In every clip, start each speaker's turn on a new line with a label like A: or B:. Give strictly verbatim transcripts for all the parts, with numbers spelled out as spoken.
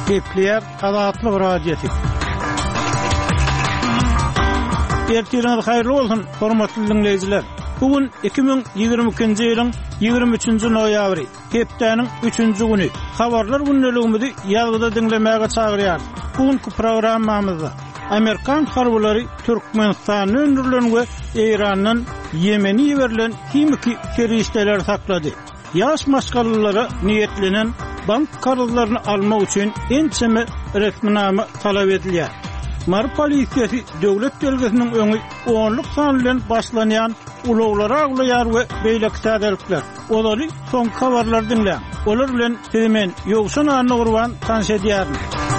A: Kepler Azatlyk Radiosu. Ertiriniz hayırlı olsun, hormatly dinleyijiler. Bugün iki bin ýygrimi ikinji ýylyň ýygrimi üçünji noýabry, hepdeniň üçünji güni. Habarlar günnäligimizi ýazgyda dinlemäge çagyrýar. Bugünkü programmamyzda Amerikan harbylary Türkmenistany öndürilen we Iranyň Ýemeni ýeberilen kimiki teröristler saklady. Ýaş maşgallara niýetlenen bank kararlaryny almak üçin ençeme resminama talap edilýär. Mar polisiýasy döwlet belgesiniň öňü onluk sany bilen başlanýan ulaglara aglaýar we beýle täzelikler. Olary soň habarlar dinleýär. Olar bilen hemen ýogşan anyny urban tanış edýär.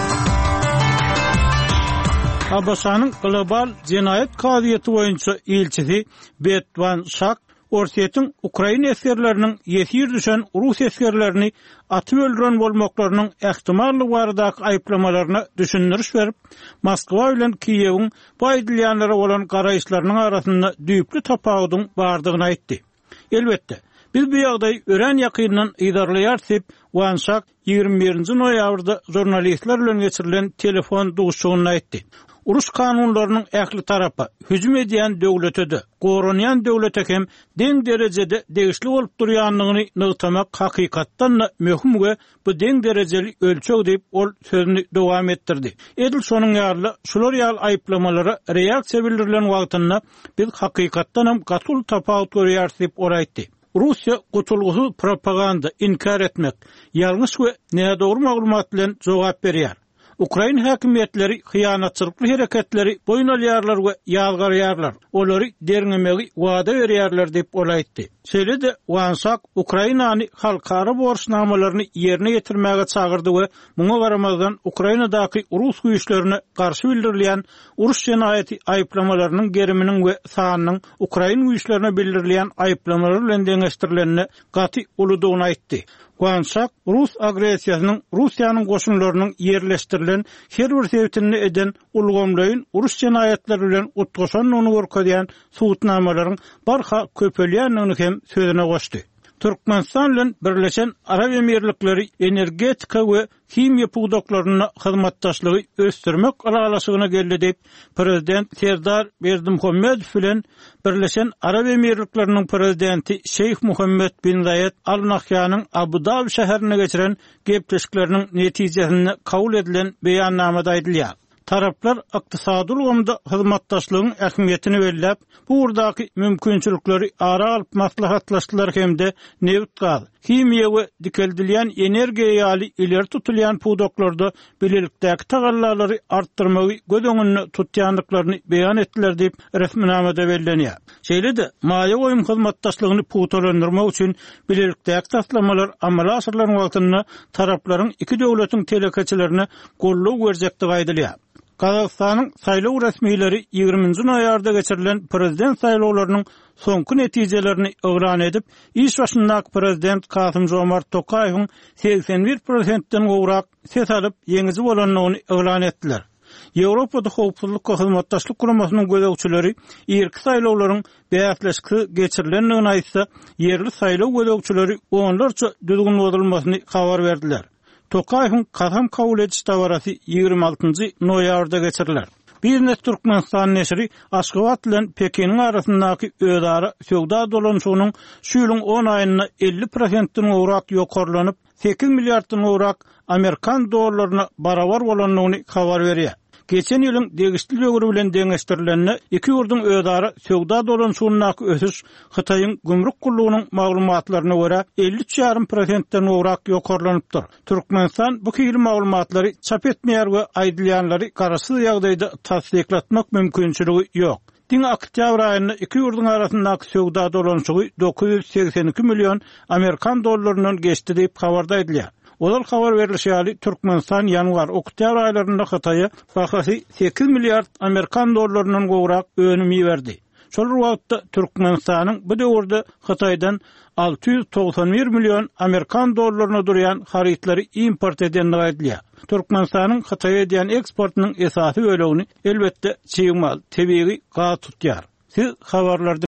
A: Abasanyň global jinayet kadiýeti boýunça elçisi Betvan Şak Orsiýetiň Ukraina eskerleriniň ýesir düşen Rus eskerlerini atyp öldüren bolmaklarynyň ähtimallygy baradaky aýplamalaryna düşündiriş berip, Moskwa bilen Kiýewiň baýdylýanlara bolan garaýşlarynyň arasynda düýpli tapawdyň bardygyny aýtdy. Elbetde, biz bu ýagdaý ören ýakyndan idarlaýar diýip Wansak ýygrimi birinji noýabrda jurnalistler bilen geçirilen telefon duguşygyny aýtdy. Urus kanunlarynyň ähli tarapy hüjüm edýän döwletede, goranýan döwlete hem deň derejede degişli bolup durýanlygyny nygtamak hakykatdan da möhüm we bu deň derejeli ölçek diýip ol sözüni dowam etdirdi. Edil şonuň ýaly şular ýaly aýplamalara reaksiýa bildirilen wagtynda biz hakykatdan hem gatul tapawut görýär diýip oraýtdy. Russiya gutulgusy propaganda inkar etmek, ýalňyş we nädogry maglumat bilen jogap berýär. Ukraina häkimetleri hyýanatçylykly hereketleri boyun alýarlar we ýalgarýarlar. Olary derňemegi wada berýärler diýip olaýtdy. Şeýle-de Wansak Ukrainany halkara borçnamalaryny ýerine ýetirmäge çagyrdy we muňa garamazdan Ukrainadaky Rus güýçlerine garşy bildirilýän uruş jinayeti aýplamalarynyň geriminiň we sanynyň Ukraina güýçlerine bildirilýän aýplamalary bilen deňeşdirilenini gaty uludygyny aýtdy. Wansak Rus agresiýasynyň Russiýanyň goşunlarynyň ýerleşdirilen her bir sebäpini eden ulgamlaryň uruş jinayetleri bilen utgaşanyny görkezýän suwutnamalaryň barha köpelýänligini hem sözüne goşdy. Türkmenistan bilen Birleşen Arap Emirlikleri energetika we kimya puwdaklaryny hyzmatdaşlygy ösdürmek alalaşygyna geldi diýip Prezident Serdar Berdimuhammedow bilen Birleşen Arap Emirlikläriniň prezidenti Şeyh Muhammed bin Zayed Al Nahyanyň Abu Dhabi şäherine geçiren gepleşikleriniň netijesinde kabul edilen beýannamada aýdylýar. Taraplar ykdysady ulgamda hyzmatdaşlygyň ähmiýetini belläp, bu urdaky mümkinçilikleri ara alyp maslahatlaşdylar hemde neft gaz, kimya we dikeldilýän energiýa ýaly ileri tutulýan puwdaklarda bilelikdäki tagallalary artdyrmagy göz öňünde tutýanlyklaryny beýan etdiler diýip resminamada bellenýär. Şeýle-de maýa goýum hyzmatdaşlygyny puwtalandyrmak üçin bilelikdäki taslamalar amala aşyrylan wagtynda taraplaryň iki döwletiň telekeçilerini gollug berjekdigi aýdylýar. Kazakstanyň saýlaw resmiýetleri ýygrimiňji noýabrda geçirilen prezident saýlawlarynyň soňky netijelerini öwran edip, iş başyndaky prezident Kasym-Jomart Tokaýewiň seksen bir prosentden gowrak ses alyp ýeňizi bolanyny öwran etdiler. Ýewropada howpsuzlyk we hyzmatdaşlyk guramasynyň gözegçileri ýerki saýlawlaryň beýatleşigi geçirilendigini aýtsa, ýerli saýlaw gözegçileri onlarça düzgün bozulmasyny habar berdiler. Tokaýewiň kasam kabul ediş dawarasy ýygrimi altynjy noýabrda geçiriler. Bir net Türkmenistan neşri Aşgabat bilen Pekiniň arasyndaky özara söwda dolanşygynyň şu ýylyň on aýyna elli prosentden gowrak ýokarlanyp sekiz milliarddan gowrak Amerikan dollaryna barabar bolanyny habar berýär. Geçen ýylyň degişli böwri bilen deňeşdirilenini iki ýurduň özara söwda dolanşygynyň ösüş Hytaýyň gümrük gullugynyň maglumatlaryna görä elli üç ýarym prosentden gowrak ýokarlanypdyr. Türkmenistan bu kiýil maglumatlary çap etmeýär we aýdylýanlary garaşy ýagdaýda tasdiklatmak mümkinçiligi ýok. Diň oktýabr aýynda iki ýurduň arasyndaky söwda dolanşygy dokuz ýüz seksen iki million Amerikan dollarynyň geçdi diýip habarda aýdylýar. Olar habar berilýär, Türkmenistan ýanwar oktýabr aýlarynda Hytaýa bahasy sekiz milliard Amerikan dollarynyň gowrak önüm ýerdi. Şol wagtda Türkmenistanyň bu döwürde Hytaýdan alty ýüz togsan bir million Amerikan dollaryna durýan harytlary import edendigi aýdylýar. Türkmenistanyň Hytaýa edýän eksportynyň esasy bölegini elbetde çyýmal, tebigy gaz tutýar. Siz habarlarda